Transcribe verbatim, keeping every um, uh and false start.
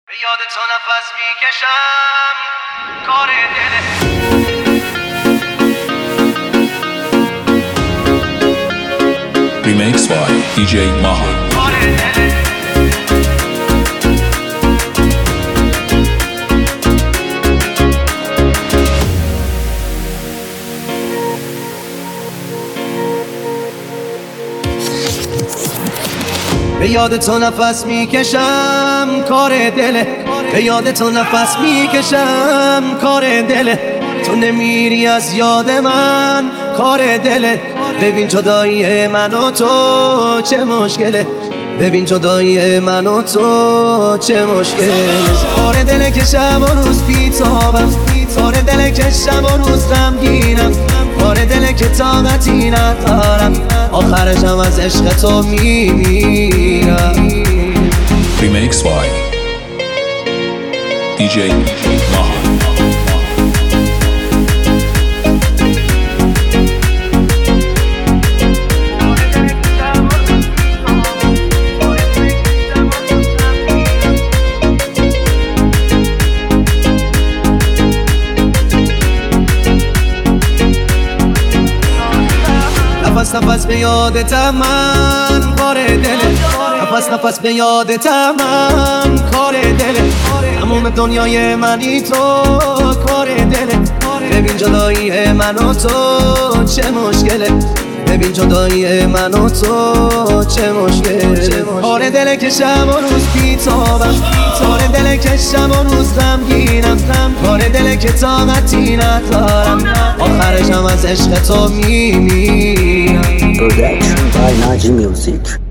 به یاد تو نفس میکشم کار دلت. Remix by دی جی ماها. به یاد تو نفس میکشم کار دله، به یاد تو نفس میکشم کار دله. تو نمیری از یاد من کار دله. ببین جدایی من و تو چه مشکله، ببین جدایی من و تو چه مشکله. کار دله که شب و روز بیتابم، کار دله که شب و روز غمگینم، کار دله که طاقتی ندارم، آخرشم از عشق تو میمیرم. Remix by دی جی ماها. نفس نفس به یادتم من کار دله، نفس نفس به یادتم من کار دله. تموم دنیای منی تو کار دله. ببین جدایی من و تو چه مشکله، ببین جدایی من و تو چه مشکله. کار دله که شب و روز بیتابم، کار دله که شب و روز غمگینم، کار دله که طاقتی ندارم، آخرشم از عشق تو میمیرم. Production by Naji Music.